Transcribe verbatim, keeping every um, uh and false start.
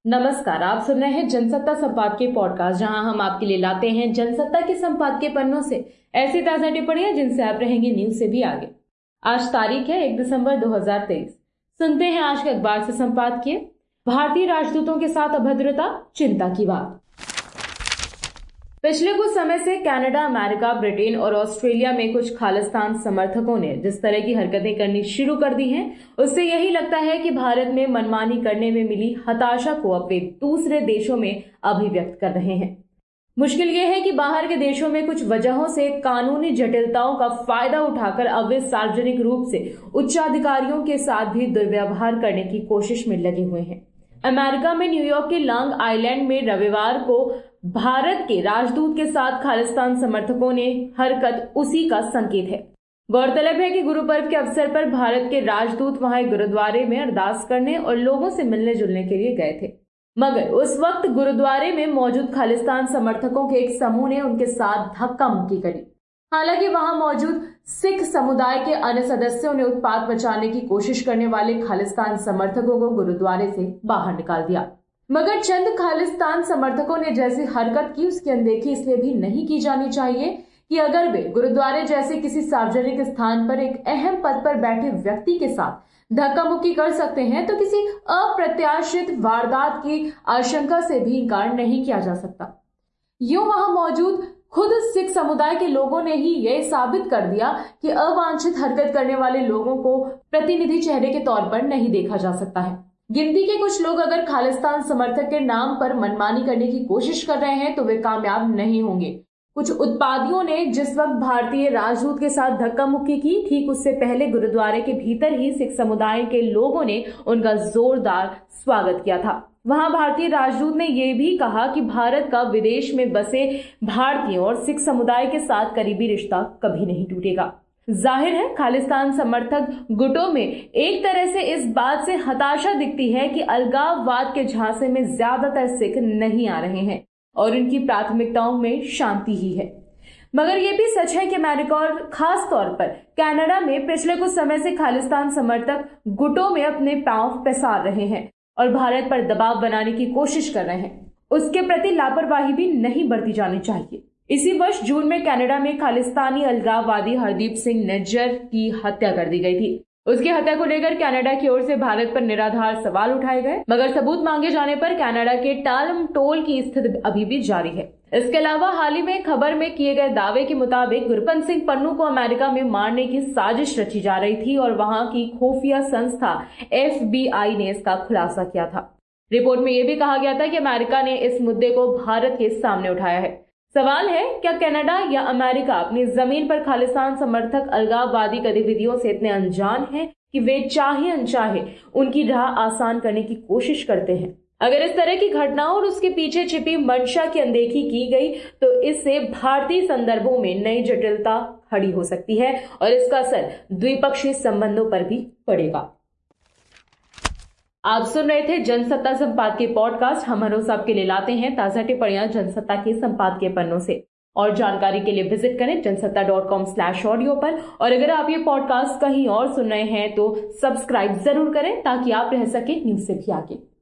नमस्कार, आप सुन रहे हैं जनसत्ता संपादकीय पॉडकास्ट, जहां हम आपके लिए लाते हैं जनसत्ता के संपादकीय पन्नों से ऐसी ताजा टिप्पणियां जिनसे आप रहेंगे न्यूज से भी आगे। आज तारीख है एक दिसंबर दो हज़ार तेईस। सुनते हैं आज के अखबार से संपादकीय। भारतीय राजदूतों के साथ अभद्रता, चिंता की बात। पिछले कुछ समय से कनाडा, अमेरिका, ब्रिटेन और ऑस्ट्रेलिया में कुछ खालिस्तान समर्थकों ने जिस तरह की हरकतें करनी शुरू कर दी हैं, उससे यही लगता है कि भारत में मनमानी करने में मिली हताशा को अपने दूसरे देशों में अभिव्यक्त कर रहे हैं। मुश्किल यह है कि बाहर के देशों में कुछ वजहों से कानूनी जटिलताओं का फायदा उठाकर अब वे सार्वजनिक रूप से उच्चाधिकारियों के साथ भी दुर्व्यवहार करने की कोशिश में लगे हुए हैं। अमेरिका में न्यूयॉर्क के लॉन्ग आइलैंड में रविवार को भारत के राजदूत के साथ खालिस्तान समर्थकों ने हरकत उसी का संकेत है। गौरतलब है कि गुरु पर्व के अवसर पर भारत के राजदूत वहां एक गुरुद्वारे में अरदास करने और लोगों से मिलने जुलने के लिए गए थे, मगर उस वक्त गुरुद्वारे में मौजूद खालिस्तान समर्थकों के एक समूह ने उनके साथ धक्का मुक्की करी। हालांकि वहां मौजूद सिख समुदाय के अन्य सदस्यों ने उत्पात मचाने की कोशिश करने वाले खालिस्तान समर्थकों को गुरुद्वारे से बाहर निकाल दिया, मगर चंद खालिस्तान समर्थकों ने जैसी हरकत की उसकी अनदेखी इसलिए भी नहीं की जानी चाहिए कि अगर वे गुरुद्वारे जैसे किसी सार्वजनिक स्थान पर एक अहम पद पर बैठे व्यक्ति के साथ धक्का मुक्की कर सकते हैं, तो किसी अप्रत्याशित वारदात की आशंका से भी इनकार नहीं किया जा सकता। यूं वहां मौजूद खुद सिख समुदाय के लोगों ने ही यह साबित कर दिया कि अवांछित हरकत करने वाले लोगों को प्रतिनिधि चेहरे के तौर पर नहीं देखा जा सकता है। गिनती के कुछ लोग अगर खालिस्तान समर्थक के नाम पर मनमानी करने की कोशिश कर रहे हैं तो वे कामयाब नहीं होंगे। कुछ उत्पादियों ने जिस वक्त भारतीय राजदूत के साथ धक्का मुक्की की, ठीक उससे पहले गुरुद्वारे के भीतर ही सिख समुदाय के लोगों ने उनका जोरदार स्वागत किया था। वहां भारतीय राजदूत ने यह भी कहा कि भारत का विदेश में बसे भारतीयों और सिख समुदाय के साथ करीबी रिश्ता कभी नहीं टूटेगा। जाहिर है खालिस्तान समर्थक गुटों में एक तरह से इस बात से हताशा दिखती है कि अलगाववाद के झांसे में ज्यादातर सिख नहीं आ रहे हैं और इनकी प्राथमिकताओं में शांति ही है। मगर यह भी सच है कि अमेरिका और खास तौर पर कनाडा में पिछले कुछ समय से खालिस्तान समर्थक गुटों में अपने पांव पसार रहे हैं और भारत पर दबाव बनाने की कोशिश कर रहे हैं। उसके प्रति लापरवाही भी नहीं बरती जानी चाहिए। इसी वर्ष जून में कनाडा में खालिस्तानी अलगाववादी हरदीप सिंह निज्जर की हत्या कर दी गई थी। उसकी हत्या को लेकर कनाडा की ओर से भारत पर निराधार सवाल उठाए गए, मगर सबूत मांगे जाने पर कनाडा के टालम टोल की स्थिति अभी भी जारी है। इसके अलावा हाल ही में खबर में किए गए दावे के मुताबिक गुरपंत सिंह पन्नू को अमेरिका में मारने की साजिश रची जा रही थी और वहां की खुफिया संस्था एफ बी आई ने इसका खुलासा किया था। रिपोर्ट में यह भी कहा गया था कि अमेरिका ने इस मुद्दे को भारत के सामने उठाया है। सवाल है, क्या कनाडा या अमेरिका अपनी जमीन पर खालिस्तान समर्थक अलगाववादी गतिविधियों से इतने अनजान हैं कि वे चाहे अनचाहे उनकी राह आसान करने की कोशिश करते हैं? अगर इस तरह की घटनाओं और उसके पीछे छिपी मंशा की अनदेखी की गई तो इससे भारतीय संदर्भों में नई जटिलता खड़ी हो सकती है और इसका असर द्विपक्षीय संबंधों पर भी पड़ेगा। आप सुन रहे थे जनसत्ता संपादकीय पॉडकास्ट। हम हर रोज आपके लिए लाते हैं ताजा टिप्पणियां जनसत्ता के संपादकीय पन्नों से। और जानकारी के लिए विजिट करें Jansatta dot com slash audio पर। और अगर आप ये पॉडकास्ट कहीं और सुन रहे हैं तो सब्सक्राइब जरूर करें ताकि आप रह सके न्यूज से भी आगे।